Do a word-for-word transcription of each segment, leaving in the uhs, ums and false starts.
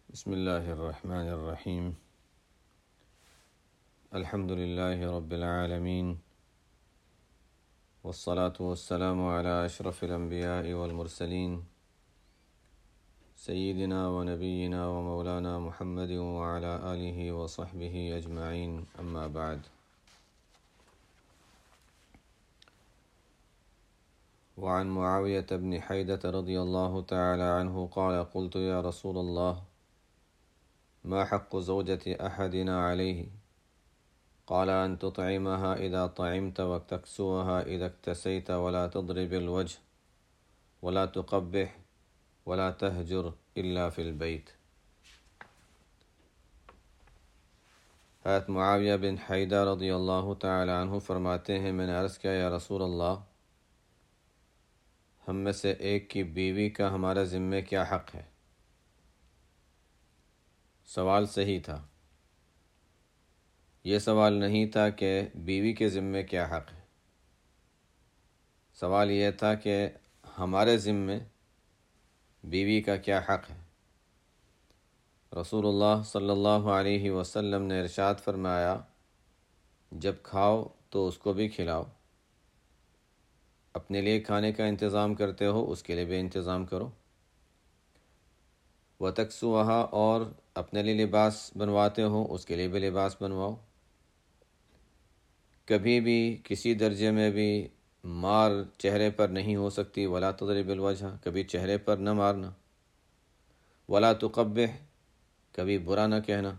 بسم الله الرحمن الرحيم. الحمد لله رب العالمين، والصلاة والسلام على أشرف الأنبياء والمرسلين سيدنا ونبينا ومولانا محمد وعلى آله وصحبه أجمعين، أما بعد. وعن معاوية بن حيدة رضي الله تعالى عنه قال: قلت يا رسول الله، ما حق زوجة أحدنا عليه؟ قال: أن تطعمها إذا طعمت وتكسوها إذا اكتسيت ولا تضرب الوجه ولا تقبح ولا تهجر إلا في البيت. حضرت معاویہ بن حیدہ رضی اللہ تعالی عنہ فرماتے ہیں، میں نے عرض کیا یا رسول اللہ، ہم میں سے ایک کی بیوی کا ہمارا ذمہ کیا حق ہے؟ سوال صحیح تھا، یہ سوال نہیں تھا کہ بیوی کے ذمے کیا حق ہے، سوال یہ تھا کہ ہمارے ذمے بیوی کا کیا حق ہے۔ رسول اللہ صلی اللہ علیہ وسلم نے ارشاد فرمایا، جب کھاؤ تو اس کو بھی کھلاؤ، اپنے لیے کھانے کا انتظام کرتے ہو اس کے لیے بھی انتظام کرو، وَتَكْسُوَهَا اور اپنے لیے لباس بنواتے ہو اس کے لیے بھی لباس بنواؤ۔ کبھی بھی کسی درجے میں بھی مار چہرے پر نہیں ہو سکتی، وَلَا تَضْرِبِ الْوَجْهَ کبھی چہرے پر نہ مارنا، وَلَا تُقَبِّحْ کبھی برا نہ کہنا،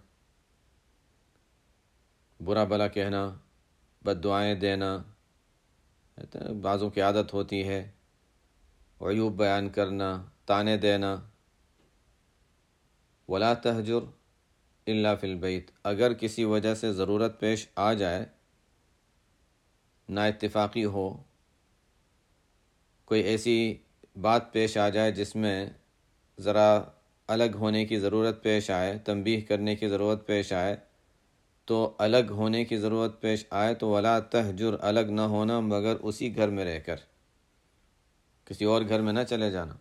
برا بلا کہنا، بد دعائیں دینا، بعضوں کی عادت ہوتی ہے، عیوب بیان کرنا، تانے دینا۔ وَلَا تَهْجُرْ إِلَّا فِي الْبَيْتِ اگر کسی وجہ سے ضرورت پیش آ جائے، نا اتفاقی ہو، کوئی ایسی بات پیش آ جائے جس میں ذرا الگ ہونے کی ضرورت پیش آئے، تنبیہ کرنے کی ضرورت پیش آئے، تو الگ ہونے کی ضرورت پیش آئے تو وَلَا تَهْجُرْ الگ نہ ہونا مگر اسی گھر میں رہ کر، کسی اور گھر میں نہ چلے جانا۔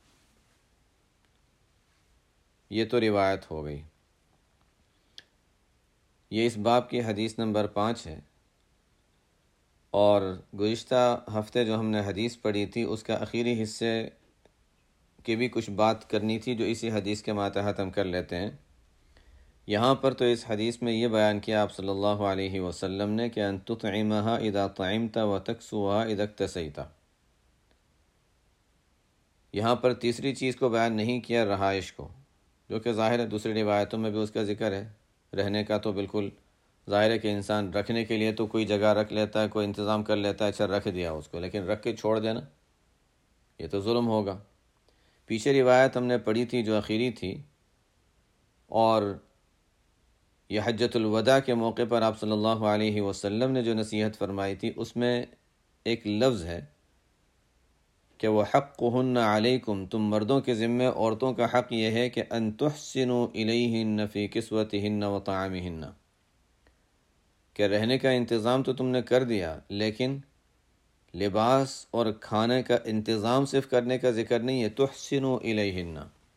یہ تو روایت ہو گئی، یہ اس باب کی حدیث نمبر پانچ ہے، اور گزشتہ ہفتے جو ہم نے حدیث پڑھی تھی اس کا آخری حصے کی بھی کچھ بات کرنی تھی جو اسی حدیث کے ماتحت ہم کر لیتے ہیں۔ یہاں پر تو اس حدیث میں یہ بیان کیا آپ صلی اللہ علیہ وسلم نے کہ ان تطعمها اذا طعمت وتكسوها اذا اكتسيت، یہاں پر تیسری چیز کو بیان نہیں کیا، رہائش کو، جو کہ ظاہر ہے دوسری روایتوں میں بھی اس کا ذکر ہے۔ رہنے کا تو بالکل ظاہر ہے کہ انسان رکھنے کے لیے تو کوئی جگہ رکھ لیتا ہے، کوئی انتظام کر لیتا ہے، اچھا رکھ دیا اس کو، لیکن رکھ کے چھوڑ دینا یہ تو ظلم ہوگا۔ پیچھے روایت ہم نے پڑھی تھی جو اخیری تھی، اور یہ حجۃ الوداع کے موقع پر آپ صلی اللہ علیہ وسلم نے جو نصیحت فرمائی تھی اس میں ایک لفظ ہے کہ وہ حقہن علیکم، تم مردوں کے ذمے عورتوں کا حق یہ ہے کہ ان تحسنوا الیہن فی کسوتہن وطعامہن، کہ رہنے کا انتظام تو تم نے کر دیا لیکن لباس اور کھانے کا انتظام صرف کرنے کا ذکر نہیں ہے، تحسنوا الیہن،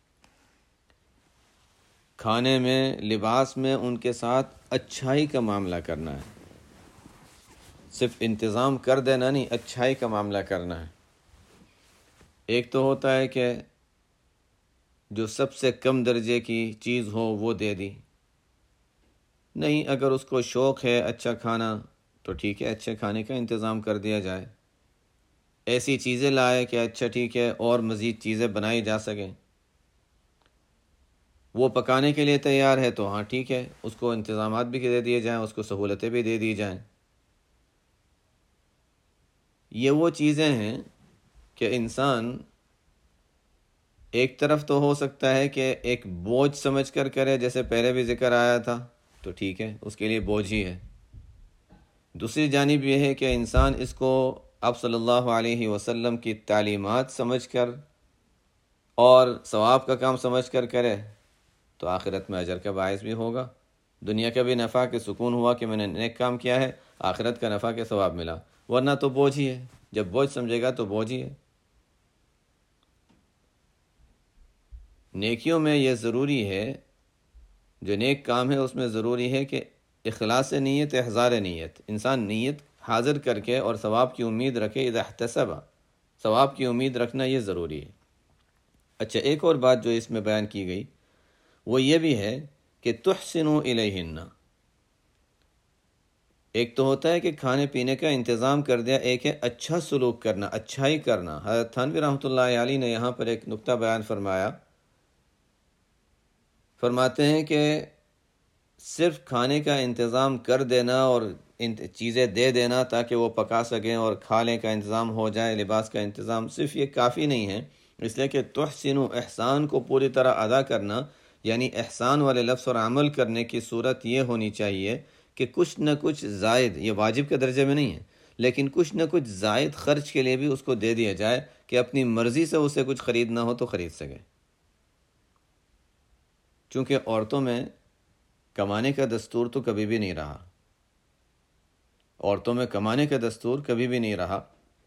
کھانے میں لباس میں ان کے ساتھ اچھائی کا معاملہ کرنا ہے، صرف انتظام کر دینا نہیں، اچھائی کا معاملہ کرنا ہے۔ ایک تو ہوتا ہے کہ جو سب سے کم درجے کی چیز ہو وہ دے دی، نہیں اگر اس کو شوق ہے اچھا کھانا تو ٹھیک ہے، اچھے کھانے کا انتظام کر دیا جائے، ایسی چیزیں لائے کہ اچھا ٹھیک ہے اور مزید چیزیں بنائی جا سکیں، وہ پکانے کے لیے تیار ہے تو ہاں ٹھیک ہے، اس کو انتظامات بھی دے دیے جائیں، اس کو سہولتیں بھی دے دی جائیں۔ یہ وہ چیزیں ہیں کہ انسان ایک طرف تو ہو سکتا ہے کہ ایک بوجھ سمجھ کر کرے، جیسے پہلے بھی ذکر آیا تھا، تو ٹھیک ہے اس کے لیے بوجھ ہی ہے۔ دوسری جانب یہ ہے کہ انسان اس کو آپ صلی اللہ علیہ وسلم کی تعلیمات سمجھ کر اور ثواب کا کام سمجھ کر کرے تو آخرت میں اجر کا باعث بھی ہوگا، دنیا کا بھی نفع کہ سکون ہوا کہ میں نے نیک کام کیا ہے، آخرت کا نفع کہ ثواب ملا، ورنہ تو بوجھ ہی ہے، جب بوجھ سمجھے گا تو بوجھ ہی ہے۔ نیکیوں میں یہ ضروری ہے جو نیک کام ہے اس میں ضروری ہے کہ اخلاص نیت، احضار نیت، انسان نیت حاضر کر کے اور ثواب کی امید رکھے، اذا احتسب، ثواب کی امید رکھنا یہ ضروری ہے۔ اچھا، ایک اور بات جو اس میں بیان کی گئی وہ یہ بھی ہے کہ تحسنوا الیہن، ایک تو ہوتا ہے کہ کھانے پینے کا انتظام کر دیا، ایک ہے اچھا سلوک کرنا، اچھائی کرنا۔ حضرت تھانوی رحمۃ اللہ علیہ نے یہاں پر ایک نقطہ بیان فرمایا، فرماتے ہیں کہ صرف کھانے کا انتظام کر دینا اور چیزیں دے دینا تاکہ وہ پکا سکیں اور کھانے کا انتظام ہو جائے، لباس کا انتظام، صرف یہ کافی نہیں ہے، اس لیے کہ تحسنوا، احسان کو پوری طرح ادا کرنا، یعنی احسان والے لفظ اور عمل کرنے کی صورت یہ ہونی چاہیے کہ کچھ نہ کچھ زائد، یہ واجب کے درجے میں نہیں ہے، لیکن کچھ نہ کچھ زائد خرچ کے لیے بھی اس کو دے دیا جائے کہ اپنی مرضی سے اسے کچھ خریدنا ہو تو خرید سکے۔ چونکہ عورتوں میں کمانے کا دستور تو کبھی بھی نہیں رہا، عورتوں میں کمانے کا دستور کبھی بھی نہیں رہا۔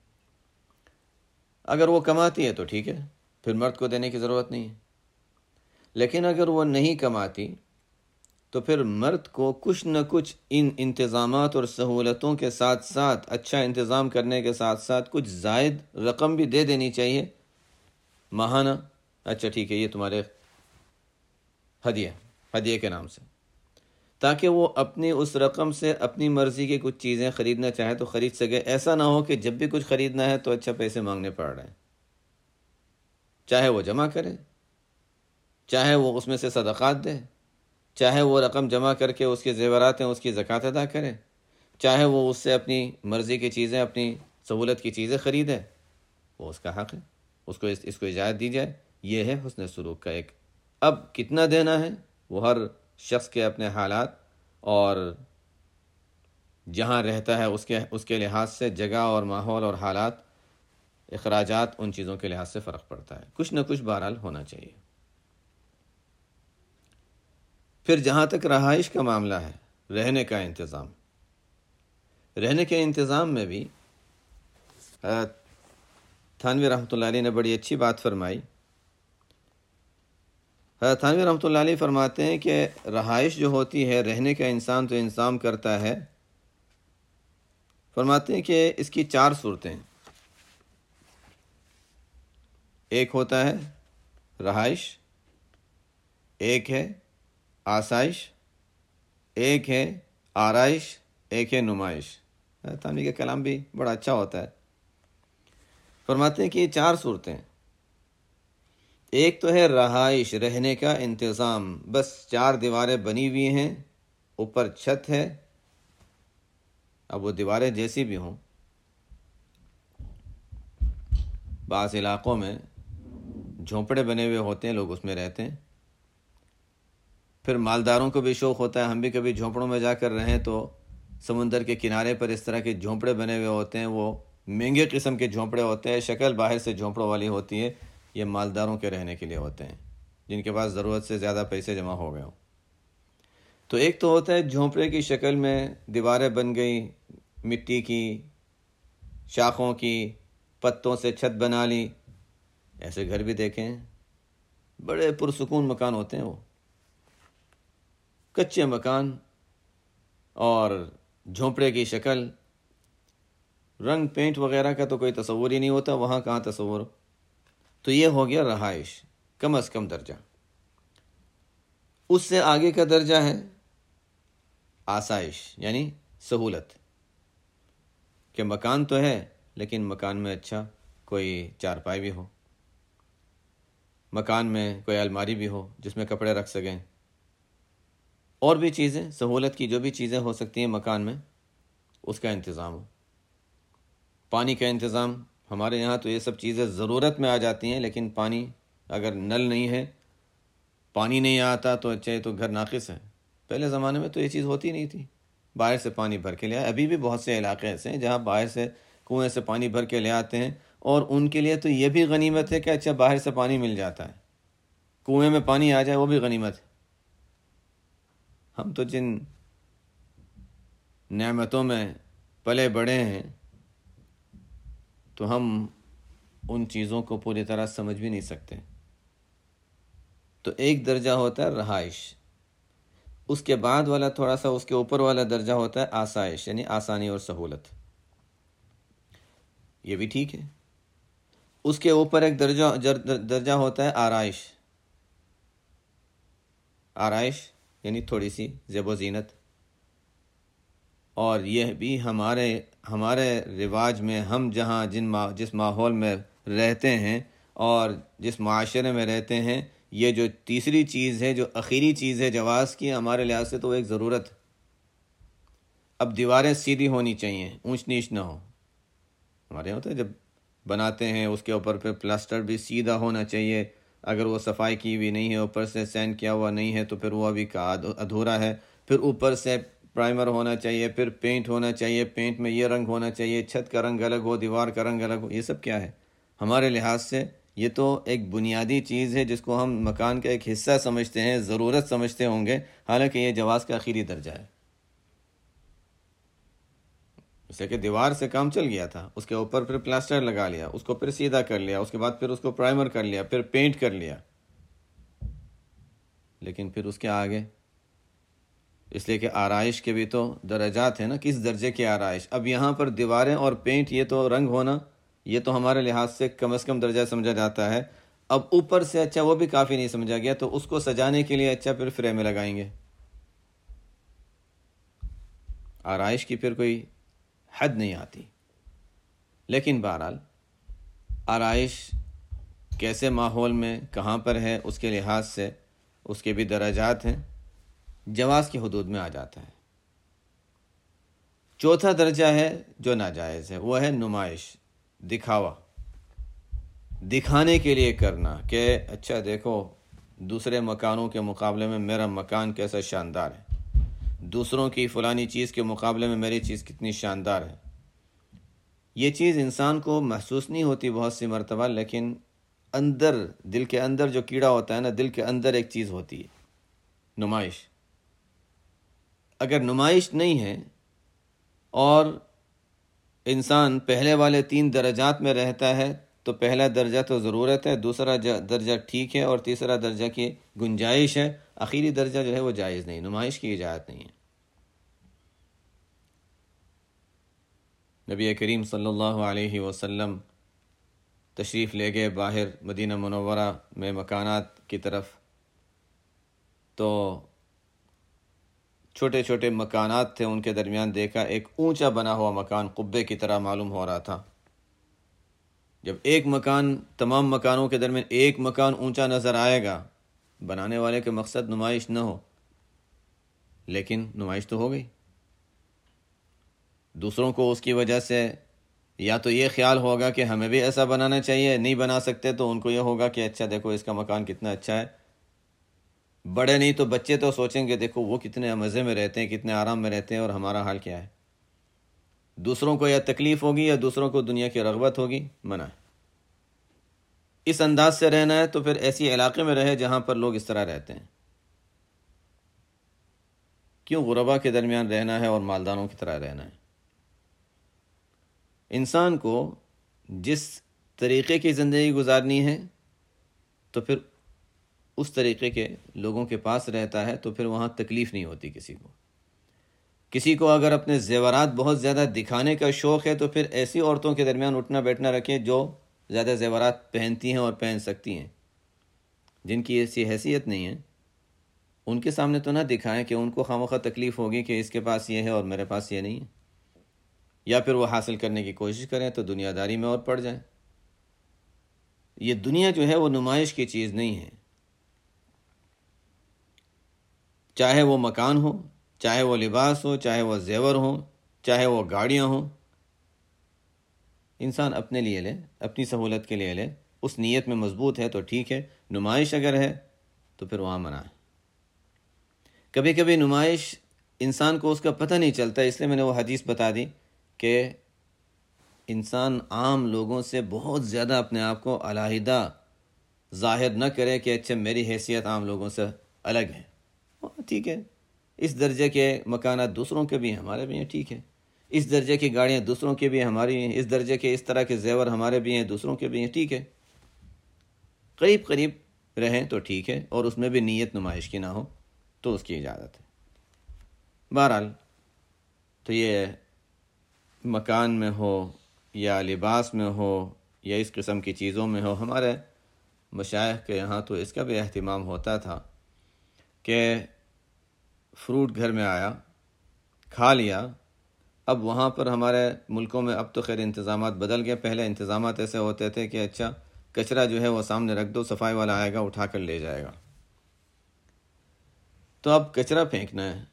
اگر وہ کماتی ہے تو ٹھیک ہے، پھر مرد کو دینے کی ضرورت نہیں ہے، لیکن اگر وہ نہیں کماتی تو پھر مرد کو کچھ نہ کچھ ان انتظامات اور سہولتوں کے ساتھ ساتھ، اچھا انتظام کرنے کے ساتھ ساتھ کچھ زائد رقم بھی دے دینی چاہیے ماہانہ۔ اچھا ٹھیک ہے، یہ تمہارے ہدیہ ہدیے کے نام سے، تاکہ وہ اپنی اس رقم سے اپنی مرضی کی کچھ چیزیں خریدنا چاہے تو خرید سکے۔ ایسا نہ ہو کہ جب بھی کچھ خریدنا ہے تو اچھا پیسے مانگنے پڑ رہے ہیں، چاہے وہ جمع کرے، چاہے وہ اس میں سے صدقات دے، چاہے وہ رقم جمع کر کے اس کے زیورات ہیں اس کی زکوٰۃ ادا کرے، چاہے وہ اس سے اپنی مرضی کی چیزیں، اپنی سہولت کی چیزیں خریدے، وہ اس کا حق ہے، اس کو اس کو اجازت دی جائے۔ یہ ہے حسن سلوک کا ایک۔ اب کتنا دینا ہے وہ ہر شخص کے اپنے حالات اور جہاں رہتا ہے اس کے اس کے لحاظ سے، جگہ اور ماحول اور حالات، اخراجات، ان چیزوں کے لحاظ سے فرق پڑتا ہے، کچھ نہ کچھ بہرحال ہونا چاہیے۔ پھر جہاں تک رہائش کا معاملہ ہے، رہنے کا انتظام، رہنے کے انتظام میں بھی تھانوی رحمۃ اللہ علیہ نے بڑی اچھی بات فرمائی۔ حضرت تھانوی رحمۃ اللہ علیہ فرماتے ہیں کہ رہائش جو ہوتی ہے، رہنے کا انسان تو انتظام کرتا ہے، فرماتے ہیں کہ اس کی چار صورتیں، ایک ہوتا ہے رہائش، ایک ہے آسائش، ایک ہے آرائش، ایک ہے نمائش۔ تھانوی کا کلام بھی بڑا اچھا ہوتا ہے۔ فرماتے ہیں کہ یہ چار صورتیں، ایک تو ہے رہائش، رہنے کا انتظام، بس چار دیواریں بنی ہوئی ہیں، اوپر چھت ہے، اب وہ دیواریں جیسی بھی ہوں، بعض علاقوں میں جھونپڑے بنے ہوئے ہوتے ہیں، لوگ اس میں رہتے ہیں۔ پھر مالداروں کو بھی شوق ہوتا ہے، ہم بھی کبھی جھونپڑوں میں جا کر رہیں تو سمندر کے کنارے پر اس طرح کے جھونپڑے بنے ہوئے ہوتے ہیں، وہ مہنگے قسم کے جھونپڑے ہوتے ہیں، شکل باہر سے جھونپڑوں والی ہوتی ہے، یہ مالداروں کے رہنے کے لیے ہوتے ہیں، جن کے پاس ضرورت سے زیادہ پیسے جمع ہو گئے ہوں۔ تو ایک تو ہوتا ہے جھونپڑے کی شکل میں دیواریں بن گئی، مٹی کی، شاخوں کی، پتوں سے چھت بنا لی، ایسے گھر بھی دیکھیں، بڑے پرسکون مکان ہوتے ہیں وہ، کچے مکان اور جھونپڑے کی شکل، رنگ پینٹ وغیرہ کا تو کوئی تصور ہی نہیں ہوتا، وہاں کہاں تصور ہو۔ تو یہ ہو گیا رہائش، کم از کم درجہ۔ اس سے آگے کا درجہ ہے آسائش، یعنی سہولت، کہ مکان تو ہے لیکن مکان میں اچھا کوئی چارپائی بھی ہو، مکان میں کوئی الماری بھی ہو جس میں کپڑے رکھ سکیں، اور بھی چیزیں، سہولت کی جو بھی چیزیں ہو سکتی ہیں مکان میں، اس کا انتظام ہو۔ پانی کا انتظام، ہمارے یہاں تو یہ سب چیزیں ضرورت میں آ جاتی ہیں، لیکن پانی اگر نل نہیں ہے، پانی نہیں آتا تو اچھا تو گھر ناقص ہے۔ پہلے زمانے میں تو یہ چیز ہوتی نہیں تھی، باہر سے پانی بھر کے لے آئے۔ ابھی بھی بہت سے علاقے ایسے ہیں جہاں باہر سے کنویں سے پانی بھر کے لے آتے ہیں، اور ان کے لیے تو یہ بھی غنیمت ہے کہ اچھا باہر سے پانی مل جاتا ہے، کنویں میں پانی آ جائے وہ بھی غنیمت ہے۔ ہم تو جن نعمتوں میں پلے بڑے ہیں تو ہم ان چیزوں کو پوری طرح سمجھ بھی نہیں سکتے۔ تو ایک درجہ ہوتا ہے رہائش، اس کے بعد والا تھوڑا سا اس کے اوپر والا درجہ ہوتا ہے آسائش، یعنی آسانی اور سہولت، یہ بھی ٹھیک ہے۔ اس کے اوپر ایک درجہ درجہ ہوتا ہے آرائش، آرائش یعنی تھوڑی سی زیب و زینت، اور یہ بھی ہمارے ہمارے رواج میں، ہم جہاں جن ما جس ماحول میں رہتے ہیں اور جس معاشرے میں رہتے ہیں، یہ جو تیسری چیز ہے، جو اخیری چیز ہے جواز کی، ہمارے لحاظ سے تو ایک ضرورت۔ اب دیواریں سیدھی ہونی چاہیے، اونچ نیچ نہ ہو۔ ہمارے یہاں ہوتا ہے جب بناتے ہیں اس کے اوپر پہ پلاسٹر بھی سیدھا ہونا چاہیے، اگر وہ صفائی کی ہوئی نہیں ہے، اوپر سے سین کیا ہوا نہیں ہے تو پھر وہ ابھی کا ادھورا ہے۔ پھر اوپر سے پرائمر ہونا چاہیے، پھر پینٹ ہونا چاہیے، پینٹ میں یہ رنگ ہونا چاہیے، چھت کا رنگ الگ ہو، دیوار کا رنگ الگ ہو۔ یہ سب کیا ہے؟ ہمارے لحاظ سے یہ تو ایک بنیادی چیز ہے جس کو ہم مکان کا ایک حصہ سمجھتے ہیں، ضرورت سمجھتے ہوں گے، حالانکہ یہ جواز کا آخری درجہ ہے۔ جیسے کہ دیوار سے کام چل گیا تھا، اس کے اوپر پھر پلاسٹر لگا لیا، اس کو پھر سیدھا کر لیا، اس کے بعد پھر اس کو پرائمر کر لیا، پھر پینٹ کر لیا، لیکن پھر اس کے آگے، اس لیے کہ آرائش کے بھی تو درجات ہیں نا، کس درجے کی آرائش۔ اب یہاں پر دیواریں اور پینٹ، یہ تو رنگ ہونا، یہ تو ہمارے لحاظ سے کم از کم درجہ سمجھا جاتا ہے۔ اب اوپر سے اچھا وہ بھی کافی نہیں سمجھا گیا، تو اس کو سجانے کے لیے اچھا پھر فریمیں لگائیں گے۔ آرائش کی پھر کوئی حد نہیں آتی۔ لیکن بہرحال آرائش کیسے ماحول میں کہاں پر ہے، اس کے لحاظ سے اس کے بھی درجات ہیں، جواز کی حدود میں آ جاتا ہے۔ چوتھا درجہ ہے جو ناجائز ہے، وہ ہے نمائش، دکھاوا، دکھانے کے لیے کرنا کہ اچھا دیکھو دوسرے مکانوں کے مقابلے میں میرا مکان کیسا شاندار ہے، دوسروں کی فلانی چیز کے مقابلے میں میری چیز کتنی شاندار ہے۔ یہ چیز انسان کو محسوس نہیں ہوتی بہت سی مرتبہ، لیکن اندر، دل کے اندر جو کیڑا ہوتا ہے نا، دل کے اندر ایک چیز ہوتی ہے، نمائش۔ اگر نمائش نہیں ہے اور انسان پہلے والے تین درجات میں رہتا ہے تو پہلا درجہ تو ضرورت ہے، دوسرا درجہ ٹھیک ہے، اور تیسرا درجہ کی گنجائش ہے، آخری درجہ جو ہے وہ جائز نہیں، نمائش کی اجازت نہیں ہے۔ نبی کریم صلی اللہ علیہ وسلم تشریف لے گئے باہر مدینہ منورہ میں مکانات کی طرف، تو چھوٹے چھوٹے مکانات تھے، ان کے درمیان دیکھا ایک اونچا بنا ہوا مکان قبے کی طرح معلوم ہو رہا تھا۔ جب ایک مکان، تمام مکانوں کے درمیان ایک مکان اونچا نظر آئے گا، بنانے والے کے مقصد نمائش نہ ہو، لیکن نمائش تو ہو گئی۔ دوسروں کو اس کی وجہ سے یا تو یہ خیال ہوگا کہ ہمیں بھی ایسا بنانا چاہیے، نہیں بنا سکتے تو ان کو یہ ہوگا کہ اچھا دیکھو اس کا مکان کتنا اچھا ہے۔ بڑے نہیں تو بچے تو سوچیں گے دیکھو وہ کتنے مزے میں رہتے ہیں، کتنے آرام میں رہتے ہیں، اور ہمارا حال کیا ہے۔ دوسروں کو یا تکلیف ہوگی یا دوسروں کو دنیا کی رغبت ہوگی، منع ہے۔ اس انداز سے رہنا ہے تو پھر ایسی علاقے میں رہے جہاں پر لوگ اس طرح رہتے ہیں۔ کیوں غربا کے درمیان رہنا ہے اور مالداروں کی طرح رہنا ہے؟ انسان کو جس طریقے کی زندگی گزارنی ہے تو پھر اس طریقے کے لوگوں کے پاس رہتا ہے، تو پھر وہاں تکلیف نہیں ہوتی کسی کو۔ کسی کو اگر اپنے زیورات بہت زیادہ دکھانے کا شوق ہے تو پھر ایسی عورتوں کے درمیان اٹھنا بیٹھنا رکھیں جو زیادہ زیورات پہنتی ہیں اور پہن سکتی ہیں۔ جن کی ایسی حیثیت نہیں ہے ان کے سامنے تو نہ دکھائیں کہ ان کو خواہ تکلیف ہوگی کہ اس کے پاس یہ ہے اور میرے پاس یہ نہیں ہے، یا پھر وہ حاصل کرنے کی کوشش کریں تو دنیا داری میں اور پڑ جائیں۔ یہ دنیا جو ہے وہ نمائش کی چیز نہیں ہے، چاہے وہ مکان ہو، چاہے وہ لباس ہو، چاہے وہ زیور ہو، چاہے وہ گاڑیاں ہوں۔ انسان اپنے لیے لے، اپنی سہولت کے لیے لے، اس نیت میں مضبوط ہے تو ٹھیک ہے۔ نمائش اگر ہے تو پھر وہاں منع ہے۔ کبھی کبھی نمائش انسان کو اس کا پتہ نہیں چلتا، اس لیے میں نے وہ حدیث بتا دی کہ انسان عام لوگوں سے بہت زیادہ اپنے آپ کو علیحدہ ظاہر نہ کرے کہ اچھا میری حیثیت عام لوگوں سے الگ ہے۔ ٹھیک ہے، اس درجے کے مکانات دوسروں کے بھی ہیں، ہمارے بھی ہیں، ٹھیک ہے۔ اس درجے کی گاڑیاں دوسروں کے بھی ہیں، ہماری ہیں۔ اس درجے کے اس طرح کے زیور ہمارے بھی ہیں، دوسروں کے بھی ہیں، ٹھیک ہے۔ قریب قریب رہیں تو ٹھیک ہے، اور اس میں بھی نیت نمائش کی نہ ہو تو اس کی اجازت ہے۔ بہرحال تو یہ مکان میں ہو یا لباس میں ہو یا اس قسم کی چیزوں میں ہو، ہمارے مشائخ کے یہاں تو اس کا بھی اہتمام ہوتا تھا کہ فروٹ گھر میں آیا، کھا لیا، اب وہاں پر ہمارے ملکوں میں اب تو خیر انتظامات بدل گئے، پہلے انتظامات ایسے ہوتے تھے کہ اچھا کچرا جو ہے وہ سامنے رکھ دو، صفائی والا آئے گا اٹھا کر لے جائے گا۔ تو اب کچرا پھینکنا ہے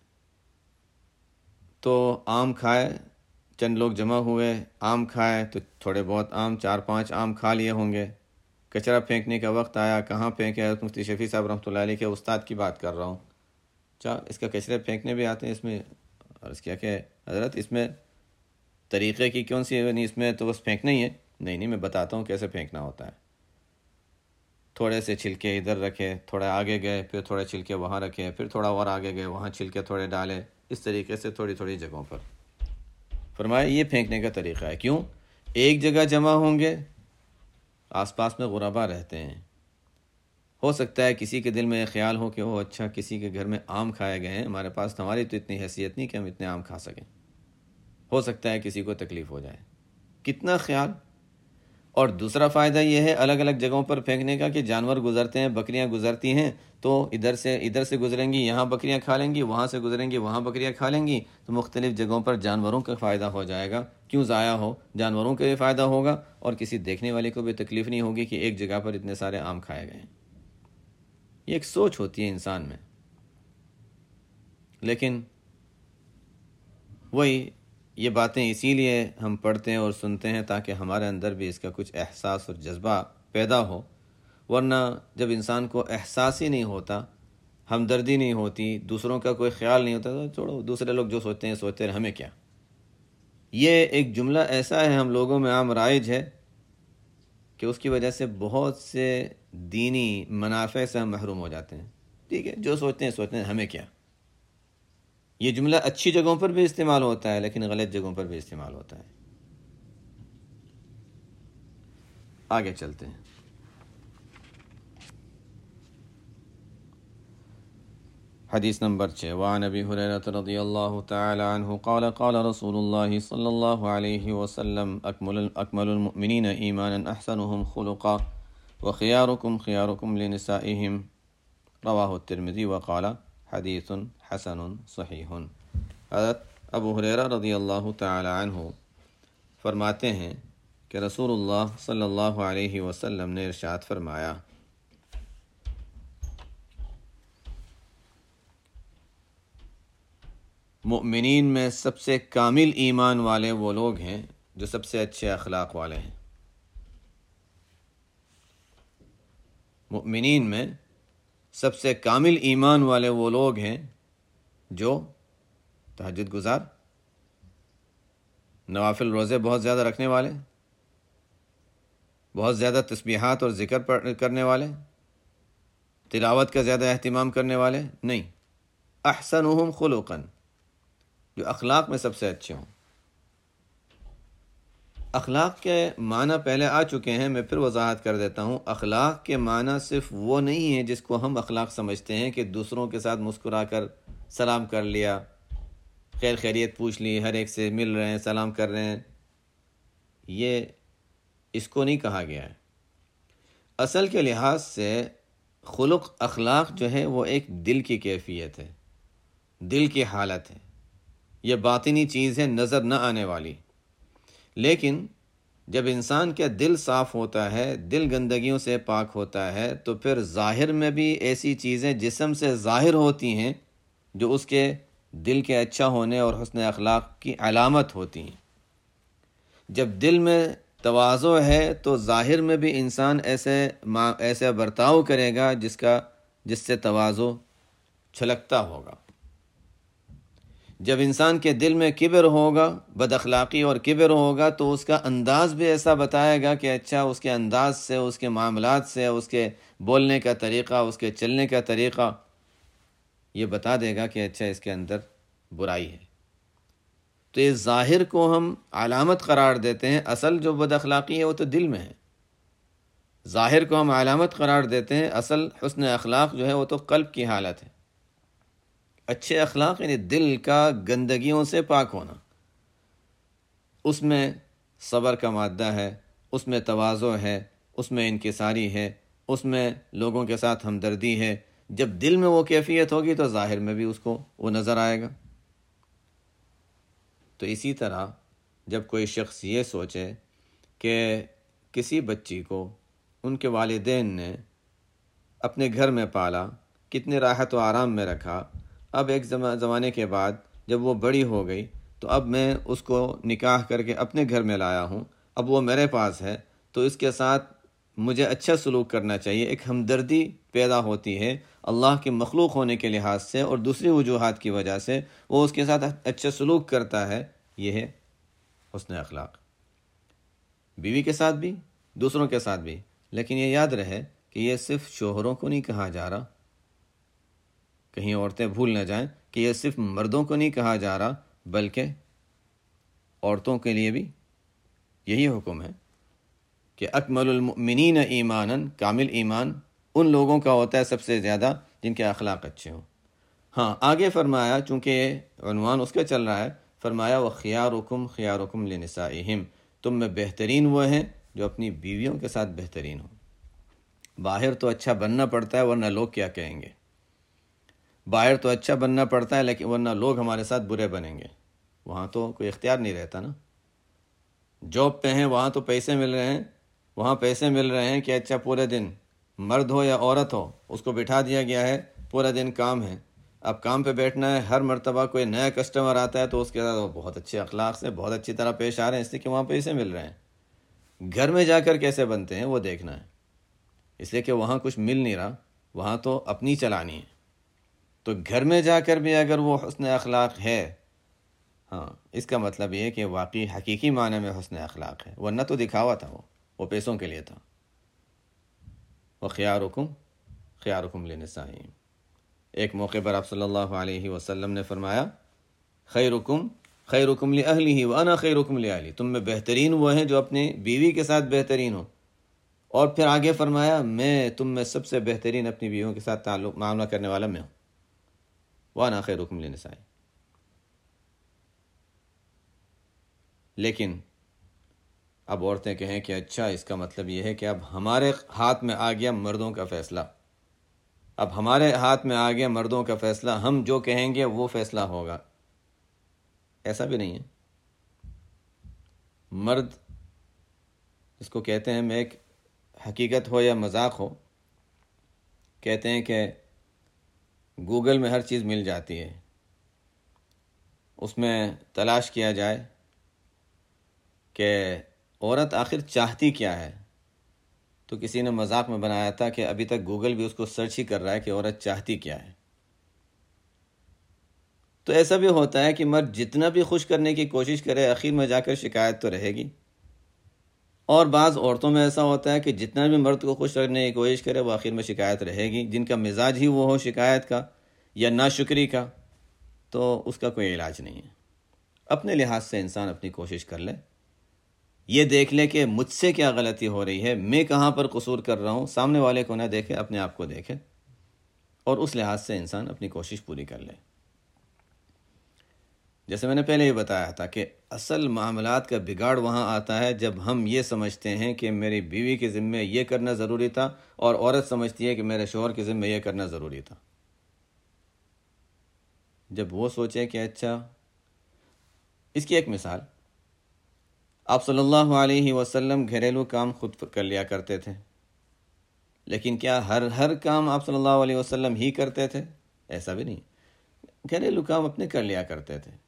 تو آم کھائے، چند لوگ جمع ہوئے، آم کھائے تو تھوڑے بہت آم، چار پانچ آم کھا لیے ہوں گے، کچرا پھینکنے کا وقت آیا، کہاں پھینکے؟ مفتی شفیع صاحب رحمۃ اللہ علیہ کے استاد کی بات کر رہا ہوں، اچھا اس کا کچرے پھینکنے بھی آتے ہیں، اس میں عرض کیا کہ حضرت اس میں طریقے کی کون سی، نہیں اس میں تو بس پھینکنا ہی ہے؟ نہیں نہیں میں بتاتا ہوں کیسے پھینکنا ہوتا ہے۔ تھوڑے سے چھلکے ادھر رکھے، تھوڑے آگے گئے، پھر تھوڑے چھلکے وہاں رکھے، پھر تھوڑا اور آگے گئے وہاں چھلکے تھوڑے ڈالے، اس طریقے سے تھوڑی تھوڑی جگہوں پر۔ فرمایا یہ پھینکنے کا طریقہ ہے۔ کیوں؟ ایک جگہ جمع ہوں گے، آس پاس میں غربا رہتے ہیں، ہو سکتا ہے کسی کے دل میں خیال ہو کہ وہ اچھا کسی کے گھر میں آم کھائے گئے ہیں، ہمارے پاس ہماری تو اتنی حیثیت نہیں کہ ہم اتنے آم کھا سکیں، ہو سکتا ہے کسی کو تکلیف ہو جائے، کتنا خیال۔ اور دوسرا فائدہ یہ ہے الگ الگ جگہوں پر پھینکنے کا کہ جانور گزرتے ہیں، بکریاں گزرتی ہیں تو ادھر سے ادھر سے گزریں گی، یہاں بکریاں کھا لیں گی، وہاں سے گزریں گی، وہاں بکریاں کھا لیں گی، تو مختلف جگہوں پر جانوروں کا فائدہ ہو جائے گا، کیوں ضائع ہو، جانوروں کا بھی فائدہ ہوگا اور کسی دیکھنے والے کو بھی تکلیف نہیں ہوگی کہ ایک جگہ پر اتنے سارے آم کھائے گئے ہیں۔ یہ ایک سوچ ہوتی ہے انسان میں، لیکن وہی یہ باتیں اسی لیے ہم پڑھتے ہیں اور سنتے ہیں تاکہ ہمارے اندر بھی اس کا کچھ احساس اور جذبہ پیدا ہو، ورنہ جب انسان کو احساس ہی نہیں ہوتا، ہمدردی نہیں ہوتی، دوسروں کا کوئی خیال نہیں ہوتا، تو چھوڑو دوسرے لوگ جو سوچتے ہیں سوچتے ہیں، ہمیں کیا۔ یہ ایک جملہ ایسا ہے ہم لوگوں میں عام رائج ہے کہ اس کی وجہ سے بہت سے دینی منافع سے ہم محروم ہو جاتے ہیں۔ ٹھیک ہے، جو سوچتے ہیں سوچتے ہیں، ہمیں کیا۔ یہ جملہ اچھی جگہوں پر بھی استعمال ہوتا ہے لیکن غلط جگہوں پر بھی استعمال ہوتا ہے۔ آگے چلتے ہیں۔ حدیث نمبر چھ، وعن ابی ہریرہ رضی اللہ تعالی عنہ قال قال رسول اللہ صلی اللہ علیہ وسلم اکمل اکمل المؤمنین ایمانا احسنهم خلقا وخیارکم خیارکم لنسائهم، رواہ الترمذی وقال حدیث حسن صحیح۔ حضرت ابو ہریرہ رضی اللہ تعالی عنہ فرماتے ہیں کہ رسول اللہ صلی اللہ علیہ وسلم نے ارشاد فرمایا، مؤمنین میں سب سے کامل ایمان والے وہ لوگ ہیں جو سب سے اچھے اخلاق والے ہیں۔ مؤمنین میں سب سے کامل ایمان والے وہ لوگ ہیں جو تہجد گزار، نوافل روزے بہت زیادہ رکھنے والے، بہت زیادہ تسبیحات اور ذکر کرنے والے، تلاوت کا زیادہ اہتمام کرنے والے نہیں، احسنہم خلقا، جو اخلاق میں سب سے اچھے ہوں۔ اخلاق کے معنی پہلے آ چکے ہیں، میں پھر وضاحت کر دیتا ہوں۔ اخلاق کے معنی صرف وہ نہیں ہے جس کو ہم اخلاق سمجھتے ہیں کہ دوسروں کے ساتھ مسکرا کر سلام کر لیا، خیر خیریت پوچھ لی، ہر ایک سے مل رہے ہیں، سلام کر رہے ہیں، یہ اس کو نہیں کہا گیا ہے۔ اصل کے لحاظ سے خلق، اخلاق جو ہے وہ ایک دل کی کیفیت ہے، دل کی حالت ہے، یہ باطنی چیز ہے، نظر نہ آنے والی۔ لیکن جب انسان کا دل صاف ہوتا ہے، دل گندگیوں سے پاک ہوتا ہے، تو پھر ظاہر میں بھی ایسی چیزیں جسم سے ظاہر ہوتی ہیں جو اس کے دل کے اچھا ہونے اور حسن اخلاق کی علامت ہوتی ہیں۔ جب دل میں تواضع ہے تو ظاہر میں بھی انسان ایسے ایسے برتاؤ کرے گا جس کا جس سے تواضع چھلکتا ہوگا۔ جب انسان کے دل میں کبر ہوگا، بد اخلاقی اور کبر ہوگا، تو اس کا انداز بھی ایسا بتائے گا کہ اچھا اس کے انداز سے، اس کے معاملات سے، اس کے بولنے کا طریقہ، اس کے چلنے کا طریقہ یہ بتا دے گا کہ اچھا اس کے اندر برائی ہے۔ تو اس ظاہر کو ہم علامت قرار دیتے ہیں، اصل جو بد اخلاقی ہے وہ تو دل میں ہے۔ ظاہر کو ہم علامت قرار دیتے ہیں، اصل حسن اخلاق جو ہے وہ تو قلب کی حالت ہے۔ اچھے اخلاق یعنی دل کا گندگیوں سے پاک ہونا، اس میں صبر کا مادہ ہے، اس میں تواضع ہے، اس میں انکساری ہے، اس میں لوگوں کے ساتھ ہمدردی ہے۔ جب دل میں وہ کیفیت ہوگی تو ظاہر میں بھی اس کو وہ نظر آئے گا۔ تو اسی طرح جب کوئی شخص یہ سوچے کہ کسی بچی کو ان کے والدین نے اپنے گھر میں پالا، کتنے راحت و آرام میں رکھا، اب ایک زمانے کے بعد جب وہ بڑی ہو گئی تو اب میں اس کو نکاح کر کے اپنے گھر میں لایا ہوں، اب وہ میرے پاس ہے تو اس کے ساتھ مجھے اچھا سلوک کرنا چاہیے۔ ایک ہمدردی پیدا ہوتی ہے اللہ کے مخلوق ہونے کے لحاظ سے اور دوسری وجوہات کی وجہ سے، وہ اس کے ساتھ اچھا سلوک کرتا ہے۔ یہ ہے حسن اخلاق، بیوی کے ساتھ بھی، دوسروں کے ساتھ بھی۔ لیکن یہ یاد رہے کہ یہ صرف شوہروں کو نہیں کہا جا رہا، کہیں عورتیں بھول نہ جائیں کہ یہ صرف مردوں کو نہیں کہا جا رہا، بلکہ عورتوں کے لیے بھی یہی حکم ہے کہ اکمل المؤمنین ایمانا، کامل ایمان ان لوگوں کا ہوتا ہے سب سے زیادہ جن کے اخلاق اچھے ہوں۔ ہاں آگے فرمایا، چونکہ یہ عنوان اس کا چل رہا ہے، فرمایا وَخِيَارُكُمْ خِيَارُكُمْ لِنِسَائِهِمْ، تم میں بہترین وہ ہیں جو اپنی بیویوں کے ساتھ بہترین ہوں۔ باہر تو اچھا بننا پڑتا ہے ورنہ لوگ کیا کہیں گے، باہر تو اچھا بننا پڑتا ہے لیکن ورنہ لوگ ہمارے ساتھ برے بنیں گے۔ وہاں تو کوئی اختیار نہیں رہتا نا، جاب پہ ہیں وہاں تو پیسے مل رہے ہیں، وہاں پیسے مل رہے ہیں کہ اچھا پورے دن مرد ہو یا عورت ہو اس کو بٹھا دیا گیا ہے، پورا دن کام ہے، اب کام پہ بیٹھنا ہے، ہر مرتبہ کوئی نیا کسٹمر آتا ہے تو اس کے ساتھ وہ بہت اچھے اخلاق سے بہت اچھی طرح پیش آ رہے ہیں، اس لیے کہ وہاں پیسے مل رہے ہیں۔ گھر میں جا کر کیسے بنتے ہیں وہ دیکھنا ہے، اس لیے کہ وہاں کچھ مل نہیں رہا، وہاں تو اپنی چلانی ہے۔ تو گھر میں جا کر بھی اگر وہ حسن اخلاق ہے، ہاں اس کا مطلب یہ ہے کہ واقعی حقیقی معنی میں حسن اخلاق ہے، ورنہ تو دکھاوا تھا، وہ وہ پیسوں کے لیے تھا۔ وَخِيَارُكُمْ خِيَارُكُمْ لِنِسَائِهِمْ، ایک موقع پر آپ صلی اللہ علیہ وسلم نے فرمایا خیرکم خیرکم لأہلہ وانا خیرکم لأہلی، تم میں بہترین وہ ہیں جو اپنی بیوی کے ساتھ بہترین ہو، اور پھر آگے فرمایا میں تم میں سب سے بہترین اپنی بیویوں کے ساتھ تعلق معاملہ کرنے والا میں ہوں، وانا خیرکم لنسائی۔ لیکن اب عورتیں کہیں کہ اچھا اس کا مطلب یہ ہے کہ اب ہمارے ہاتھ میں آ گیا مردوں کا فیصلہ، اب ہمارے ہاتھ میں آ گیا مردوں کا فیصلہ، ہم جو کہیں گے وہ فیصلہ ہوگا۔ ایسا بھی نہیں ہے۔ مرد اس کو کہتے ہیں، میں ایک حقیقت ہو یا مذاق ہو، کہتے ہیں کہ گوگل میں ہر چیز مل جاتی ہے، اس میں تلاش کیا جائے کہ عورت آخر چاہتی کیا ہے، تو کسی نے مذاق میں بنایا تھا کہ ابھی تک گوگل بھی اس کو سرچ ہی کر رہا ہے کہ عورت چاہتی کیا ہے۔ تو ایسا بھی ہوتا ہے کہ مرد جتنا بھی خوش کرنے کی کوشش کرے آخر میں جا کر شکایت تو رہے گی، اور بعض عورتوں میں ایسا ہوتا ہے کہ جتنا بھی مرد کو خوش کرنے کی کوشش کرے وہ آخر میں شکایت رہے گی، جن کا مزاج ہی وہ ہو شکایت کا یا ناشکری کا، تو اس کا کوئی علاج نہیں ہے۔ اپنے لحاظ سے انسان اپنی کوشش کر لے، یہ دیکھ لے کہ مجھ سے کیا غلطی ہو رہی ہے، میں کہاں پر قصور کر رہا ہوں، سامنے والے کو نہ دیکھے، اپنے آپ کو دیکھے، اور اس لحاظ سے انسان اپنی کوشش پوری کر لے۔ جیسے میں نے پہلے ہی بتایا تھا کہ اصل معاملات کا بگاڑ وہاں آتا ہے جب ہم یہ سمجھتے ہیں کہ میری بیوی کے ذمے یہ کرنا ضروری تھا، اور عورت سمجھتی ہے کہ میرے شوہر کے ذمے یہ کرنا ضروری تھا۔ جب وہ سوچے کہ اچھا، اس کی ایک مثال، آپ صلی اللہ علیہ وسلم گھریلو کام خود کر لیا کرتے تھے، لیکن کیا ہر ہر کام آپ صلی اللہ علیہ وسلم ہی کرتے تھے؟ ایسا بھی نہیں، گھریلو کام اپنے کر لیا کرتے تھے۔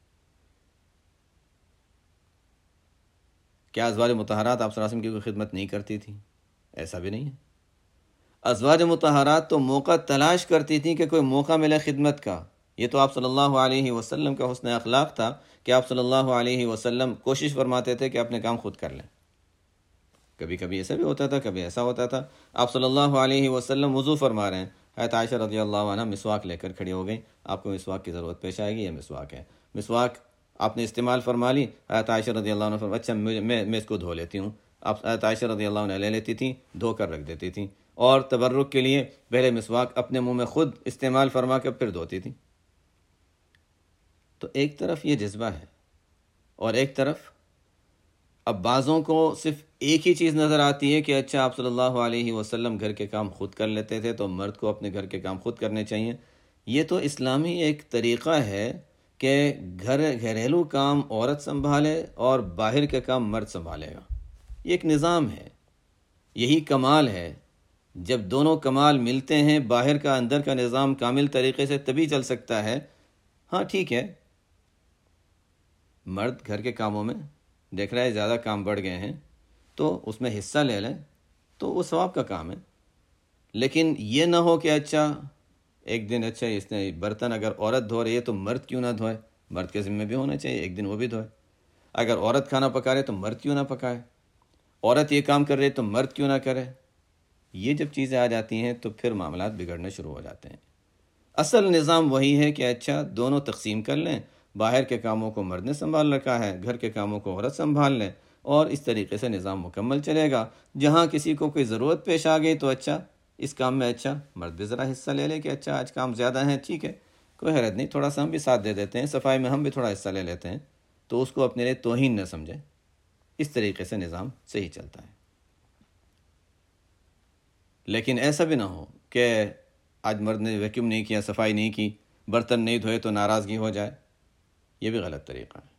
کیا ازواج مطہرات آپ صلی اللہ علیہ وسلم کی کوئی خدمت نہیں کرتی تھی؟ ایسا بھی نہیں ہے۔ ازواج مطہرات تو موقع تلاش کرتی تھیں کہ کوئی موقع ملے خدمت کا۔ یہ تو آپ صلی اللہ علیہ وسلم کا حسن اخلاق تھا کہ آپ صلی اللہ علیہ وسلم کوشش فرماتے تھے کہ اپنے کام خود کر لیں۔ کبھی کبھی ایسا بھی ہوتا تھا، کبھی ایسا ہوتا تھا آپ صلی اللہ علیہ وسلم وضو فرما رہے ہیں، حضرت عائشہ رضی اللہ عنہ مسواک لے کر کھڑی ہو گئی، آپ کو مسواک کی ضرورت پیش آئے گی، یہ مسواک ہے، مسواک آپ نے استعمال فرما لی، حضرت عائشہ رضی اللہ عنہ فرما اچھا میں میں اس کو دھو لیتی ہوں، آپ حضرت عائشہ رضی اللہ عنہ لے لیتی تھیں، دھو کر رکھ دیتی تھیں، اور تبرک کے لیے پہلے مسواک اپنے منہ میں خود استعمال فرما کر پھر دھوتی تھیں۔ تو ایک طرف یہ جذبہ ہے، اور ایک طرف اب بعضوں کو صرف ایک ہی چیز نظر آتی ہے کہ اچھا آپ صلی اللہ علیہ وسلم گھر کے کام خود کر لیتے تھے تو مرد کو اپنے گھر کے کام خود کرنے چاہیے۔ یہ تو اسلامی ایک طریقہ ہے کہ گھر گھریلو کام عورت سنبھالے اور باہر کے کام مرد سنبھالے گا۔ یہ ایک نظام ہے، یہی کمال ہے۔ جب دونوں کمال ملتے ہیں، باہر کا اندر کا نظام کامل طریقے سے تبھی چل سکتا ہے۔ ہاں ٹھیک ہے، مرد گھر کے کاموں میں دیکھ رہا ہے زیادہ کام بڑھ گئے ہیں تو اس میں حصہ لے لیں تو وہ ثواب کا کام ہے، لیکن یہ نہ ہو کہ اچھا ایک دن اچھا اس نے برتن اگر عورت دھو رہی ہے تو مرد کیوں نہ دھوئے، مرد کے ذمہ بھی ہونا چاہیے، ایک دن وہ بھی دھوئے۔ اگر عورت کھانا پکا رہے تو مرد کیوں نہ پکائے، عورت یہ کام کر رہی تو مرد کیوں نہ کرے۔ یہ جب چیزیں آ جاتی ہیں تو پھر معاملات بگڑنے شروع ہو جاتے ہیں۔ اصل نظام وہی ہے کہ اچھا دونوں تقسیم کر لیں، باہر کے کاموں کو مرد نے سنبھال رکھا ہے، گھر کے کاموں کو عورت سنبھال لیں، اور اس طریقے سے نظام مکمل چلے گا۔ جہاں کسی کو کوئی ضرورت پیش آ گئی تو اچھا اس کام میں اچھا مرد بھی ذرا حصہ لے لے کہ اچھا آج کام زیادہ ہیں، ٹھیک ہے کوئی حیرت نہیں، تھوڑا سا ہم بھی ساتھ دے دیتے ہیں، صفائی میں ہم بھی تھوڑا حصہ لے لیتے ہیں، تو اس کو اپنے لیے توہین نہ سمجھیں۔ اس طریقے سے نظام صحیح چلتا ہے۔ لیکن ایسا بھی نہ ہو کہ آج مرد نے ویکیوم نہیں کیا، صفائی نہیں کی، برتن نہیں دھوئے تو ناراضگی ہو جائے، یہ بھی غلط طریقہ ہے۔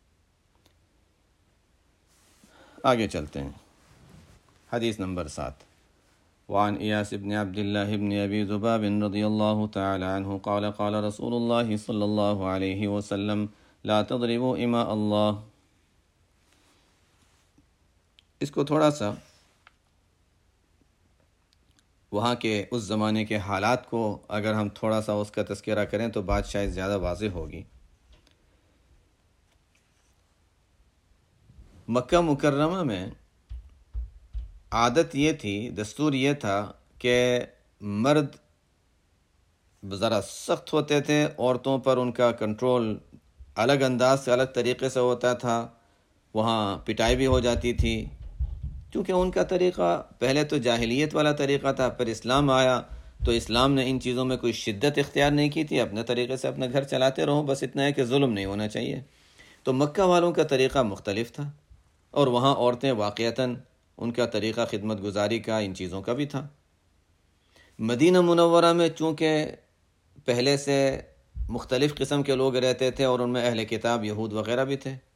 آگے چلتے ہیں، حدیث نمبر سات۔ وعن ایاس بن عبد اللہ بن ابی ذباب رضی اللہ تعالی عنہ قال قال رسول اللہ صلی اللہ علیہ وسلم لا تضربوا اماء اللہ۔ اس کو تھوڑا سا وہاں کے اس زمانے کے حالات کو اگر ہم تھوڑا سا اس کا تذکرہ کریں تو بات شاید زیادہ واضح ہوگی۔ مکہ مکرمہ میں عادت یہ تھی، دستور یہ تھا کہ مرد ذرا سخت ہوتے تھے، عورتوں پر ان کا کنٹرول الگ انداز سے الگ طریقے سے ہوتا تھا، وہاں پٹائی بھی ہو جاتی تھی، کیونکہ ان کا طریقہ پہلے تو جاہلیت والا طریقہ تھا، پھر اسلام آیا تو اسلام نے ان چیزوں میں کوئی شدت اختیار نہیں کی تھی، اپنے طریقے سے اپنا گھر چلاتے رہو، بس اتنا ہے کہ ظلم نہیں ہونا چاہیے۔ تو مکہ والوں کا طریقہ مختلف تھا، اور وہاں عورتیں واقعتاً ان کا طریقہ خدمت گزاری کا ان چیزوں کا بھی تھا۔ مدینہ منورہ میں چونکہ پہلے سے مختلف قسم کے لوگ رہتے تھے اور ان میں اہل کتاب یہود وغیرہ بھی تھے،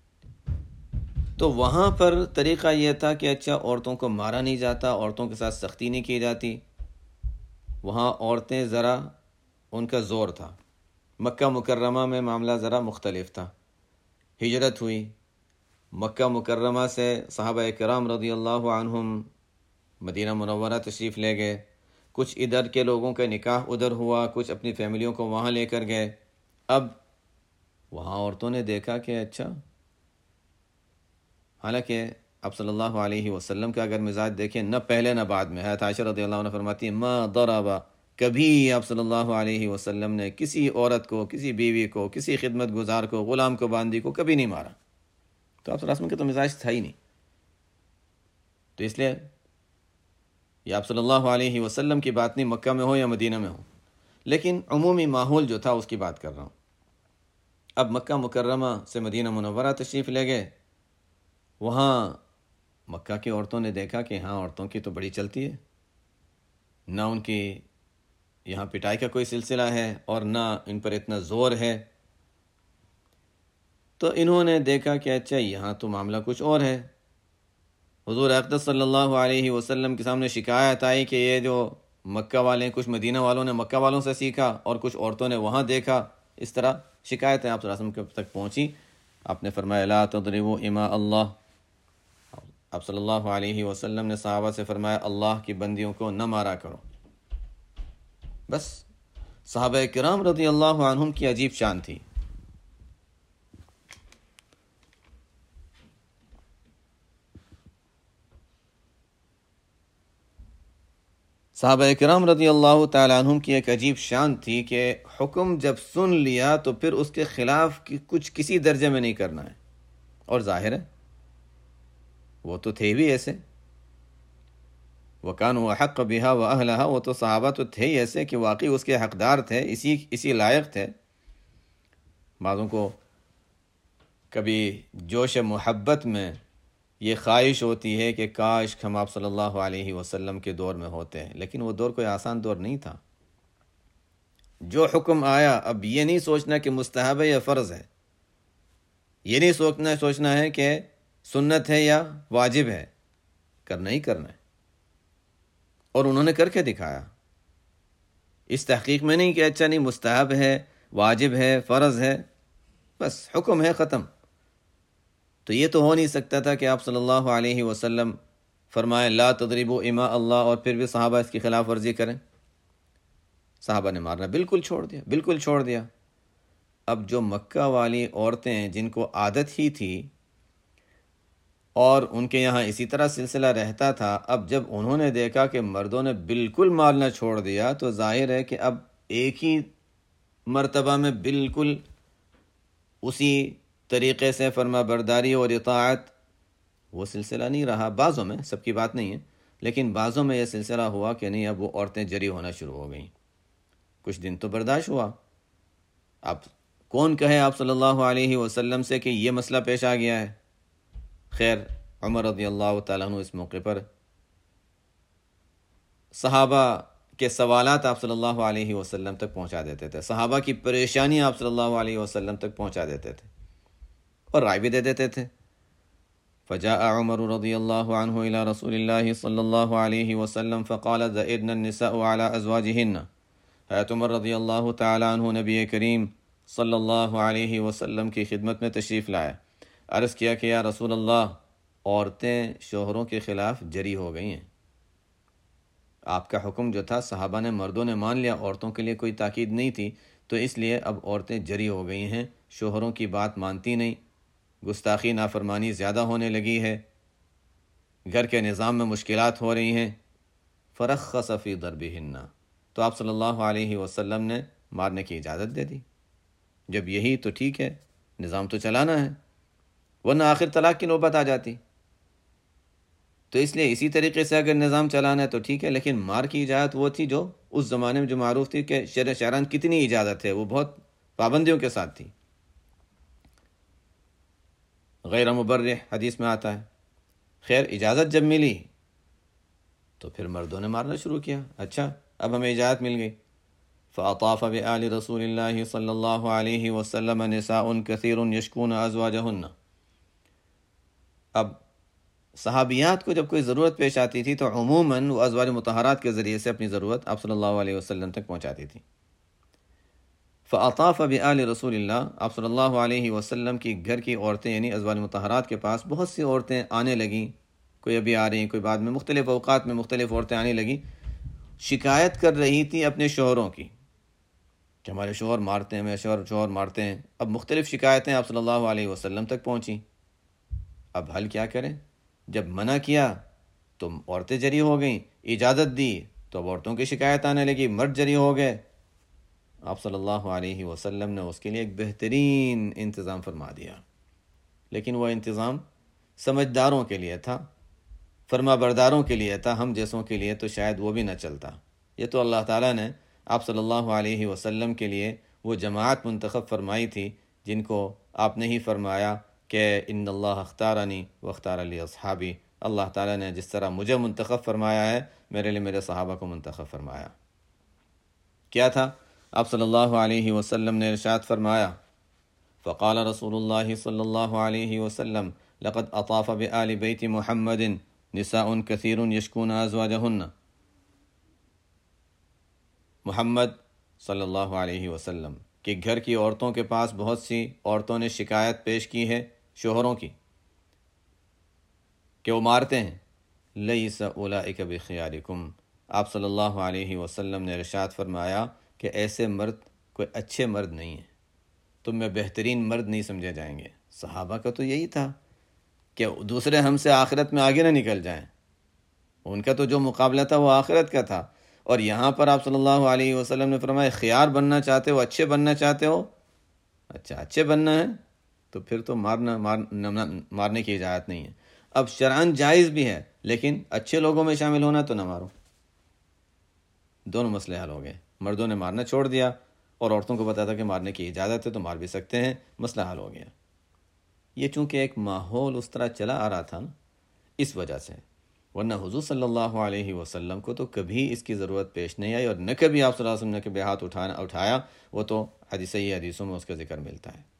تو وہاں پر طریقہ یہ تھا کہ اچھا عورتوں کو مارا نہیں جاتا، عورتوں کے ساتھ سختی نہیں کی جاتی، وہاں عورتیں ذرا ان کا زور تھا۔ مکہ مکرمہ میں معاملہ ذرا مختلف تھا۔ ہجرت ہوئی، مکہ مکرمہ سے صحابہ کرام رضی اللہ عنہم مدینہ منورہ تشریف لے گئے، کچھ ادھر کے لوگوں کا نکاح ادھر ہوا، کچھ اپنی فیملیوں کو وہاں لے کر گئے۔ اب وہاں عورتوں نے دیکھا کہ اچھا، حالانکہ آپ صلی اللہ علیہ وسلم کا اگر مزاج دیکھیں، نہ پہلے نہ بعد میں، حضرت عائشہ رضی اللہ عنہ فرماتی ہیں ما ضربا، کبھی آپ صلی اللہ علیہ وسلم نے کسی عورت کو، کسی بیوی کو، کسی خدمت گزار کو، غلام کو، باندی کو کبھی نہیں مارا۔ تو آپ صلی اللہ علیہ وسلم کا تو مزاج تھا ہی نہیں، تو اس لیے یہ آپ صلی اللہ علیہ وسلم کی بات نہیں، مکہ میں ہو یا مدینہ میں ہو، لیکن عمومی ماحول جو تھا اس کی بات کر رہا ہوں۔ اب مکہ مکرمہ سے مدینہ منورہ تشریف لے گئے، وہاں مکہ کی عورتوں نے دیکھا کہ ہاں عورتوں کی تو بڑی چلتی ہے، نہ ان کی یہاں پٹائی کا کوئی سلسلہ ہے اور نہ ان پر اتنا زور ہے، تو انہوں نے دیکھا کہ اچھا یہاں تو معاملہ کچھ اور ہے۔ حضور اقدس صلی اللہ علیہ وسلم کے سامنے شکایت آئی کہ یہ جو مکہ والے، کچھ مدینہ والوں نے مکہ والوں سے سیکھا اور کچھ عورتوں نے وہاں دیکھا، اس طرح شکایتیں آپ صلی اللہ علیہ وسلم تک پہنچی۔ آپ نے فرمایا لا تضربوا اماء اللہ، آپ صلی اللہ علیہ وسلم نے صحابہ سے فرمایا اللہ کی بندیوں کو نہ مارا کرو۔ بس صحابہ کرام رضی اللہ عنہم کی عجیب شان تھی۔ صحابہ کرام رضی اللہ تعالیٰ عنہم کی ایک عجیب شان تھی کہ حکم جب سن لیا تو پھر اس کے خلاف کچھ کسی درجے میں نہیں کرنا ہے، اور ظاہر ہے وہ تو تھے بھی ایسے، وَكَانُوا أَحَقَّ بِهَا وَأَهْلَهَا، وہ تو صحابہ تو تھے ہی ایسے کہ واقعی اس کے حقدار تھے، اسی اسی لائق تھے۔ بعضوں کو کبھی جوش محبت میں یہ خواہش ہوتی ہے کہ کاش ہم آپ صلی اللہ علیہ وسلم کے دور میں ہوتے ہیں، لیکن وہ دور کوئی آسان دور نہیں تھا۔ جو حکم آیا، اب یہ نہیں سوچنا کہ مستحب ہے یا فرض ہے، یہ نہیں سوچنا سوچنا ہے کہ سنت ہے یا واجب ہے، کرنا ہی کرنا ہے۔ اور انہوں نے کر کے دکھایا، اس تحقیق میں نہیں کہ اچھا نہیں مستحب ہے، واجب ہے، فرض ہے، بس حکم ہے، ختم۔ تو یہ تو ہو نہیں سکتا تھا کہ آپ صلی اللہ علیہ وسلم فرمائے لا تضربوا اماء اللہ، اور پھر بھی صحابہ اس کی خلاف ورزی کریں۔ صحابہ نے مارنا بالکل چھوڑ دیا، بالکل چھوڑ دیا۔ اب جو مکہ والی عورتیں جن کو عادت ہی تھی اور ان کے یہاں اسی طرح سلسلہ رہتا تھا، اب جب انہوں نے دیکھا کہ مردوں نے بالکل مارنا چھوڑ دیا تو ظاہر ہے کہ اب ایک ہی مرتبہ میں بالکل اسی طریقے سے فرما برداری اور اطاعت، وہ سلسلہ نہیں رہا۔ بعضوں میں، سب کی بات نہیں ہے، لیکن بعضوں میں یہ سلسلہ ہوا کہ نہیں، اب وہ عورتیں جری ہونا شروع ہو گئیں۔ کچھ دن تو برداشت ہوا، اب کون کہے آپ صلی اللہ علیہ وسلم سے کہ یہ مسئلہ پیش آ گیا ہے۔ خیر، عمر رضی اللہ تعالیٰ عنہ اس موقع پر صحابہ کے سوالات آپ صلی اللہ علیہ وسلم تک پہنچا دیتے تھے، صحابہ کی پریشانیاں آپ صلی اللہ علیہ وسلم تک پہنچا دیتے تھے اور رائے بھی دے دیتے تھے۔ فجاء عمر رضی اللہ عنہ الى رسول اللہ صلی اللہ علیہ وسلم فقال ذئرن النساء على ازواجہن۔ حضرت عمر رضی اللہ تعالیٰ عنہ نبی کریم صلی اللہ علیہ وسلم کی خدمت میں تشریف لائے، عرض کیا کہ یا رسول اللہ، عورتیں شوہروں کے خلاف جری ہو گئی ہیں۔ آپ کا حکم جو تھا صحابہ نے، مردوں نے مان لیا، عورتوں کے لیے کوئی تاکید نہیں تھی، تو اس لیے اب عورتیں جری ہو گئی ہیں، شوہروں کی بات مانتی نہیں، گستاخی نافرمانی زیادہ ہونے لگی ہے، گھر کے نظام میں مشکلات ہو رہی ہیں۔ فرخص فی ضربہن، تو آپ صلی اللہ علیہ وسلم نے مارنے کی اجازت دے دی۔ جب یہی تو ٹھیک ہے، نظام تو چلانا ہے، ورنہ آخر طلاق کی نوبت آ جاتی۔ تو اس لیے اسی طریقے سے اگر نظام چلانا ہے تو ٹھیک ہے، لیکن مار کی اجازت وہ تھی جو اس زمانے میں جو معروف تھی کہ شرع شرعاً کتنی اجازت ہے، وہ بہت پابندیوں کے ساتھ تھی، غیر مبرح حدیث میں آتا ہے۔ خیر، اجازت جب ملی تو پھر مردوں نے مارنا شروع کیا۔ اچھا، اب ہمیں اجازت مل گئی۔ فأطاف بآل رسول اللہ صلی اللہ علیہ وسلم نساء کثیر یشکون ازواجہن۔ اب صحابیات کو جب کوئی ضرورت پیش آتی تھی تو عموماً وہ ازواج مطہرات کے ذریعے سے اپنی ضرورت آپ صلی اللہ علیہ وسلم تک پہنچاتی تھی۔ فأطاف بآل رسول اللہ، آپ صلی اللہ علیہ وسلم کی گھر کی عورتیں یعنی ازواج مطہرات کے پاس بہت سی عورتیں آنے لگیں، کوئی ابھی آ رہی، کوئی بعد میں، مختلف اوقات میں مختلف عورتیں آنے لگیں، شکایت کر رہی تھیں اپنے شوہروں کی کہ ہمارے شوہر مارتے ہیں، میرے شوہر شوہر مارتے ہیں۔ اب مختلف شکایتیں آپ صلی اللہ علیہ وسلم تک پہنچیں۔ اب حل کیا کریں؟ جب منع کیا تو عورتیں جری ہو گئیں، اجازت دی تو اب عورتوں کی شکایت آنے لگی، مرد جری ہو گئے۔ آپ صلی اللہ علیہ وسلم نے اس کے لیے ایک بہترین انتظام فرما دیا، لیکن وہ انتظام سمجھداروں کے لیے تھا، فرما برداروں کے لیے تھا، ہم جیسوں کے لیے تو شاید وہ بھی نہ چلتا۔ یہ تو اللہ تعالیٰ نے آپ صلی اللہ علیہ وسلم کے لیے وہ جماعت منتخب فرمائی تھی جن کو آپ نے ہی فرمایا کہ ان اللہ اختارنی واختار لی اصحابی، اللہ تعالیٰ نے جس طرح مجھے منتخب فرمایا ہے، میرے لیے میرے صحابہ کو منتخب فرمایا۔ کیا تھا؟ آپ صلی اللہ علیہ وسلم نے ارشاد فرمایا، فقال رسول اللہ صلی اللہ علیہ وسلم لقد اطاف بآل بیت محمد نساء کثیر یشکون ازواجہن۔ محمد صلی اللہ علیہ وسلم کہ گھر کی عورتوں کے پاس بہت سی عورتوں نے شکایت پیش کی ہے شوہروں کی کہ وہ مارتے ہیں۔ لیس اولئک بخیارکم، آپ صلی اللہ علیہ وسلم نے ارشاد فرمایا کہ ایسے مرد کوئی اچھے مرد نہیں ہیں، تم میں بہترین مرد نہیں سمجھے جائیں گے۔ صحابہ کا تو یہی تھا کہ دوسرے ہم سے آخرت میں آگے نہ نکل جائیں، ان کا تو جو مقابلہ تھا وہ آخرت کا تھا۔ اور یہاں پر آپ صلی اللہ علیہ وسلم نے فرمایا خیار بننا چاہتے ہو، اچھے بننا چاہتے ہو، اچھا اچھے بننا ہے تو پھر تو مارنا مار مارنے کی اجازت نہیں ہے۔ اب شرعاً جائز بھی ہے، لیکن اچھے لوگوں میں شامل ہونا تو نہ مارو۔ دونوں مسئلے حل ہو گئے، مردوں نے مارنا چھوڑ دیا، اور عورتوں کو بتاتا کہ مارنے کی اجازت ہے تو مار بھی سکتے ہیں، مسئلہ حل ہو گیا۔ یہ چونکہ ایک ماحول اس طرح چلا آ رہا تھا نا، اس وجہ سے، ورنہ حضور صلی اللہ علیہ وسلم کو تو کبھی اس کی ضرورت پیش نہیں آئی، اور نہ کبھی آپ صلی اللہ علیہ وسلم نے کبھی ہاتھ اٹھانا اٹھایا، وہ تو حدیث صحیح حدیثوں میں اس کا ذکر ملتا ہے۔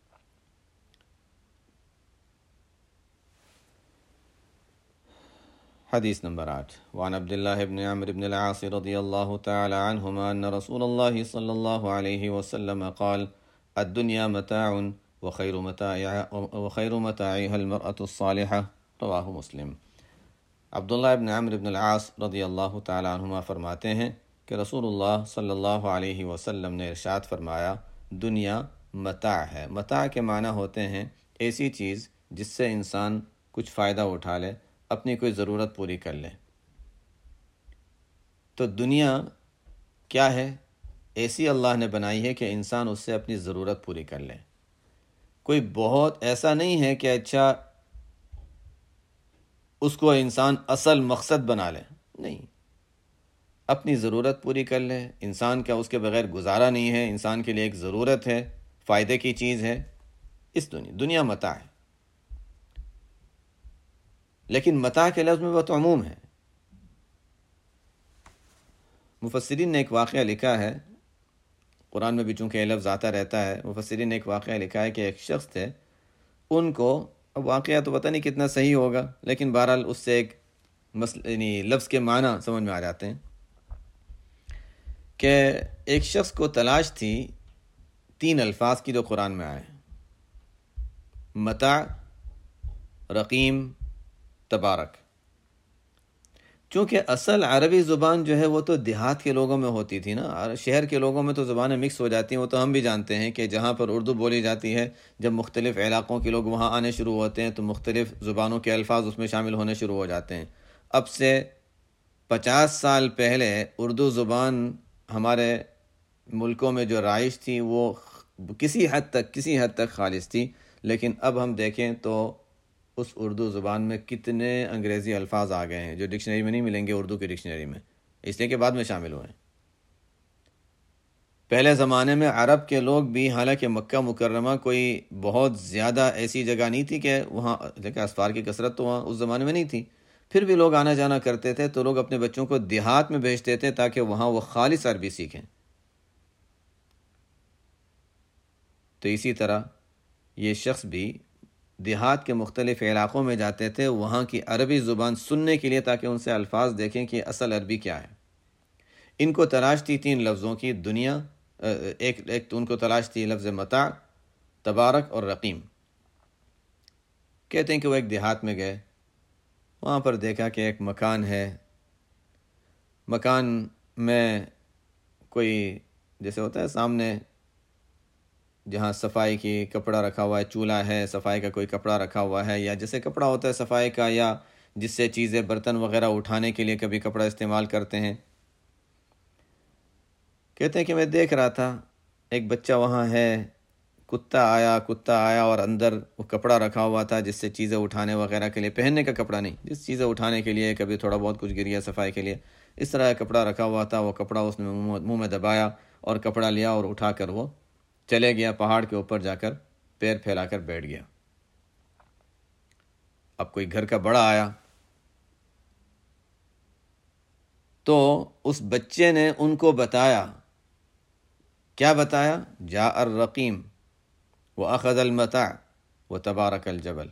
حدیث نمبر آٹھ، وعن عبداللہ بن عمرو بن العاص رضی اللہ تعالی عنہما ان رسول اللہ صلی اللہ علیہ وسلم قال الدنیا متاع وخیر متاعها وخیر متاعها المرأة الصالحة، رواہ مسلم۔ عبداللہ ابن عمرو بن العاص رضی اللہ تعالی عنہما فرماتے ہیں کہ رسول اللہ صلی اللہ علیہ وسلم نے ارشاد فرمایا، دنیا متاع ہے۔ متاع کے معنی ہوتے ہیں ایسی چیز جس سے انسان کچھ فائدہ اٹھا لے، اپنی کوئی ضرورت پوری کر لے۔ تو دنیا کیا ہے؟ ایسی اللہ نے بنائی ہے کہ انسان اس سے اپنی ضرورت پوری کر لے۔ کوئی بہت ایسا نہیں ہے کہ اچھا اس کو انسان اصل مقصد بنا لے، نہیں، اپنی ضرورت پوری کر لے۔ انسان کا اس کے بغیر گزارا نہیں ہے، انسان کے لیے ایک ضرورت ہے، فائدے کی چیز ہے۔ اس دنیا دنیا متاع ہے، لیکن متاع کے لفظ میں بہت عموم ہے۔ مفسرین نے ایک واقعہ لکھا ہے، قرآن میں بھی چونکہ یہ لفظ آتا رہتا ہے، مفسرین نے ایک واقعہ لکھا ہے کہ ایک شخص تھے، ان کو، اب واقعہ تو پتہ نہیں کتنا صحیح ہوگا، لیکن بہرحال اس سے ایک مسئلہ یعنی لفظ کے معنی سمجھ میں آ جاتے ہیں کہ ایک شخص کو تلاش تھی تین الفاظ کی جو قرآن میں آئے، متاع، رقیم، تبارک۔ چونکہ اصل عربی زبان جو ہے وہ تو دیہات کے لوگوں میں ہوتی تھی نا، شہر کے لوگوں میں تو زبانیں مکس ہو جاتی ہیں، وہ تو ہم بھی جانتے ہیں کہ جہاں پر اردو بولی جاتی ہے، جب مختلف علاقوں کے لوگ وہاں آنے شروع ہوتے ہیں تو مختلف زبانوں کے الفاظ اس میں شامل ہونے شروع ہو جاتے ہیں۔ اب سے پچاس سال پہلے اردو زبان ہمارے ملکوں میں جو رائج تھی وہ کسی حد تک کسی حد تک خالص تھی، لیکن اب ہم دیکھیں تو اس اردو زبان میں کتنے انگریزی الفاظ آ گئے ہیں جو ڈکشنری میں نہیں ملیں گے، اردو کی ڈکشنری میں، اس لیے کہ بعد میں شامل ہوئے ہیں۔ پہلے زمانے میں عرب کے لوگ بھی، حالانکہ مکہ مکرمہ کوئی بہت زیادہ ایسی جگہ نہیں تھی کہ وہاں، لیکن اسفار کی کثرت تو وہاں اس زمانے میں نہیں تھی، پھر بھی لوگ آنا جانا کرتے تھے تو لوگ اپنے بچوں کو دیہات میں بھیجتے تھے تاکہ وہاں وہ خالص عربی سیکھیں۔ تو اسی طرح یہ شخص بھی دیہات کے مختلف علاقوں میں جاتے تھے وہاں کی عربی زبان سننے کے لیے تاکہ ان سے الفاظ دیکھیں کہ اصل عربی کیا ہے۔ ان کو تلاش تھی تین لفظوں کی، دنیا، ایک ایک تو ان کو تلاش تھی لفظ متاع، تبارک اور رقیم۔ کہتے ہیں کہ وہ ایک دیہات میں گئے، وہاں پر دیکھا کہ ایک مکان ہے، مکان میں کوئی جیسے ہوتا ہے سامنے جہاں صفائی کی کپڑا رکھا ہوا ہے، چولہا ہے، صفائی کا کوئی کپڑا رکھا ہوا ہے، یا جیسے کپڑا ہوتا ہے صفائی کا، یا جس سے چیزیں برتن وغیرہ اٹھانے کے لیے کبھی کپڑا استعمال کرتے ہیں۔ کہتے ہیں کہ میں دیکھ رہا تھا ایک بچہ وہاں ہے، کتا آیا کتا آیا اور اندر وہ کپڑا رکھا ہوا تھا جس سے چیزیں اٹھانے وغیرہ کے لیے، پہننے کا کپڑا نہیں، جس چیزیں اٹھانے کے لیے، کبھی تھوڑا بہت کچھ گریا صفائی کے لیے، اس طرح کا کپڑا رکھا ہوا تھا۔ وہ کپڑا اس نے منہ میں دبایا اور کپڑا لیا اور اٹھا کر وہ چلے گیا، پہاڑ کے اوپر جا کر پیر پھیلا کر بیٹھ گیا۔ اب کوئی گھر کا بڑا آیا تو اس بچے نے ان کو بتایا، کیا بتایا؟ جاء الرقیم واخذ المتاع وتبارک الجبل۔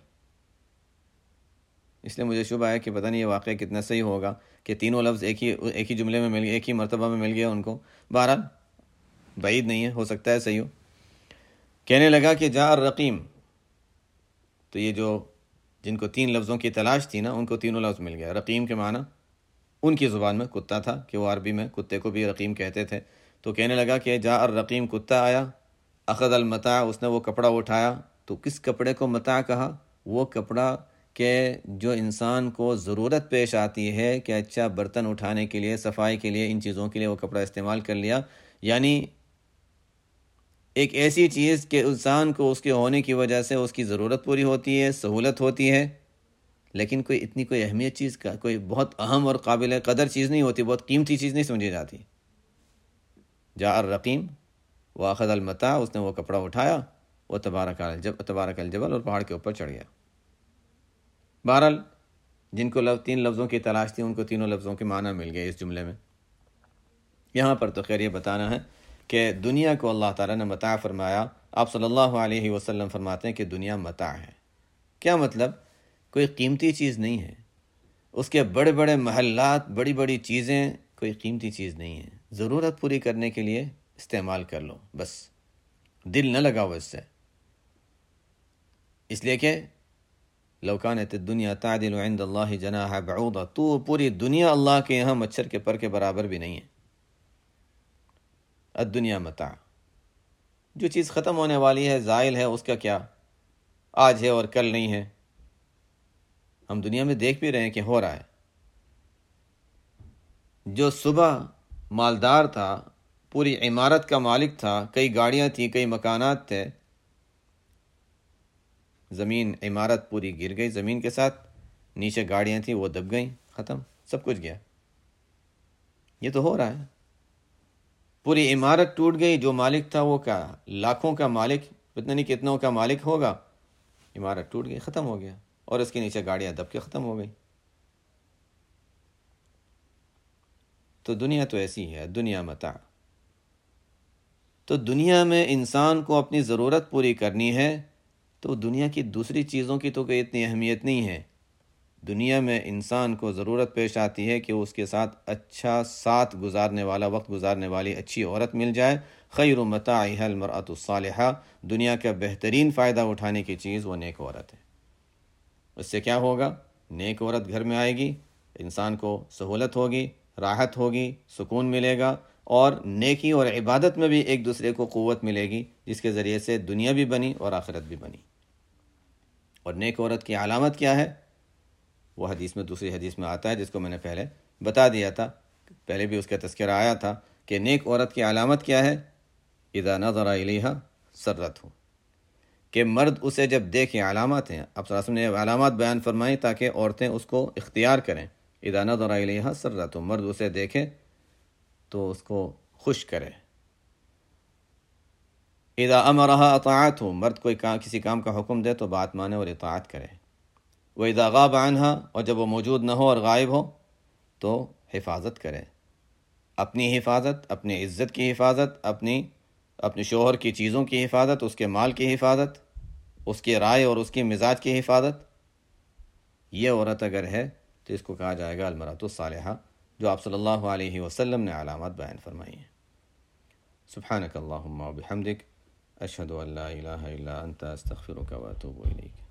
اس لیے مجھے شبہ ہے کہ پتہ نہیں یہ واقعہ کتنا صحیح ہوگا کہ تینوں لفظ ایک ہی ایک ہی جملے میں مل گئے، ایک ہی مرتبہ میں مل گیا ان کو۔ بہرحال بعید نہیں ہے، ہو سکتا ہے صحیح ہو۔ کہنے لگا کہ جاء الرقیم، تو یہ جو جن کو تین لفظوں کی تلاش تھی نا، ان کو تینوں لفظ مل گیا۔ رقیم کے معنی ان کی زبان میں کتا تھا، کہ وہ عربی میں کتے کو بھی رقیم کہتے تھے۔ تو کہنے لگا کہ جاء الرقیم، کتا آیا، اخذ المتاع، اس نے وہ کپڑا اٹھایا۔ تو کس کپڑے کو متاع کہا؟ وہ کپڑا کہ جو انسان کو ضرورت پیش آتی ہے کہ اچھا برتن اٹھانے کے لیے، صفائی کے لیے، ان چیزوں کے لیے وہ کپڑا استعمال کر لیا۔ یعنی ایک ایسی چیز کہ انسان کو اس کے ہونے کی وجہ سے اس کی ضرورت پوری ہوتی ہے، سہولت ہوتی ہے، لیکن کوئی اتنی کوئی اہمیت چیز کا، کوئی بہت اہم اور قابل قدر چیز نہیں ہوتی، بہت قیمتی چیز نہیں سمجھی جاتی۔ جاء الرقیم واخذ المتاع، اس نے وہ کپڑا اٹھایا، وہ تبارک الجبل تبارک الجبل اور پہاڑ کے اوپر چڑھ گیا۔ بہرحال جن کو لفظ تین لفظوں کی تلاش تھی ان کو تینوں لفظوں کے معنی مل گئے اس جملے میں۔ یہاں پر تو خیر یہ بتانا ہے کہ دنیا کو اللہ تعالیٰ نے متاع فرمایا۔ آپ صلی اللہ علیہ وسلم فرماتے ہیں کہ دنیا متاع ہے۔ کیا مطلب؟ کوئی قیمتی چیز نہیں ہے، اس کے بڑے بڑے محلات، بڑی بڑی چیزیں کوئی قیمتی چیز نہیں ہے، ضرورت پوری کرنے کے لیے استعمال کر لو، بس دل نہ لگاؤ اس سے، اس لیے کہ لو کانت الدنیا تعدل عند اللہ جناح بعوضہ، تو پوری دنیا اللہ کے یہاں مچھر کے پر کے برابر بھی نہیں ہے۔ الدنیا متاع، جو چیز ختم ہونے والی ہے، زائل ہے، اس کا کیا؟ آج ہے اور کل نہیں ہے۔ ہم دنیا میں دیکھ بھی رہے ہیں کہ ہو رہا ہے۔ جو صبح مالدار تھا، پوری عمارت کا مالک تھا، کئی گاڑیاں تھیں، کئی مکانات تھے، زمین عمارت پوری گر گئی، زمین کے ساتھ نیچے گاڑیاں تھیں وہ دب گئیں، ختم، سب کچھ گیا۔ یہ تو ہو رہا ہے، پوری عمارت ٹوٹ گئی، جو مالک تھا وہ کیا لاکھوں کا مالک، پتہ نہیں کتنوں کا مالک ہوگا، عمارت ٹوٹ گئی، ختم ہو گیا، اور اس کے نیچے گاڑیاں دب کے ختم ہو گئی۔ تو دنیا تو ایسی ہے، دنیا متاع۔ تو دنیا میں انسان کو اپنی ضرورت پوری کرنی ہے تو دنیا کی دوسری چیزوں کی تو کوئی اتنی اہمیت نہیں ہے۔ دنیا میں انسان کو ضرورت پیش آتی ہے کہ اس کے ساتھ اچھا ساتھ گزارنے والا، وقت گزارنے والی اچھی عورت مل جائے۔ خیر متاعها المرأة الصالحہ، دنیا کا بہترین فائدہ اٹھانے کی چیز وہ نیک عورت ہے۔ اس سے کیا ہوگا؟ نیک عورت گھر میں آئے گی، انسان کو سہولت ہوگی، راحت ہوگی، سکون ملے گا، اور نیکی اور عبادت میں بھی ایک دوسرے کو قوت ملے گی، جس کے ذریعے سے دنیا بھی بنی اور آخرت بھی بنی۔ اور نیک عورت کی علامت کیا ہے؟ وہ حدیث میں، دوسری حدیث میں آتا ہے، جس کو میں نے پہلے بتا دیا تھا، پہلے بھی اس کا تذکرہ آیا تھا کہ نیک عورت کی علامت کیا ہے؟ اذا نظر الیہا سرتہ، کہ مرد اسے جب دیکھیں، علامات ہیں، اب صلی اللہ علیہ وسلم نے علامات بیان فرمائی تاکہ عورتیں اس کو اختیار کریں۔ اذا نظر الیہا سرتہ، مرد اسے دیکھے تو اس کو خوش کرے۔ اذا امرها اطاعتہ، مرد کوئی کام، کسی کام کا حکم دے تو بات مانے اور اطاعت کرے۔ واذا غاب عنها، اور جب وہ موجود نہ ہو اور غائب ہو تو حفاظت کرے، اپنی حفاظت، اپنی عزت کی حفاظت، اپنی اپنے شوہر کی چیزوں کی حفاظت، اس کے مال کی حفاظت، اس کی رائے اور اس کی مزاج کی حفاظت۔ یہ عورت اگر ہے تو اس کو کہا جائے گا المرأۃ الصالحہ، جو آپ صلی اللہ علیہ وسلم نے علامات بیان فرمائی ہیں۔ سبحانک اللہم و بحمدک، اشہد ان لا الہ الا انت، استغفرک و اتوب الیک۔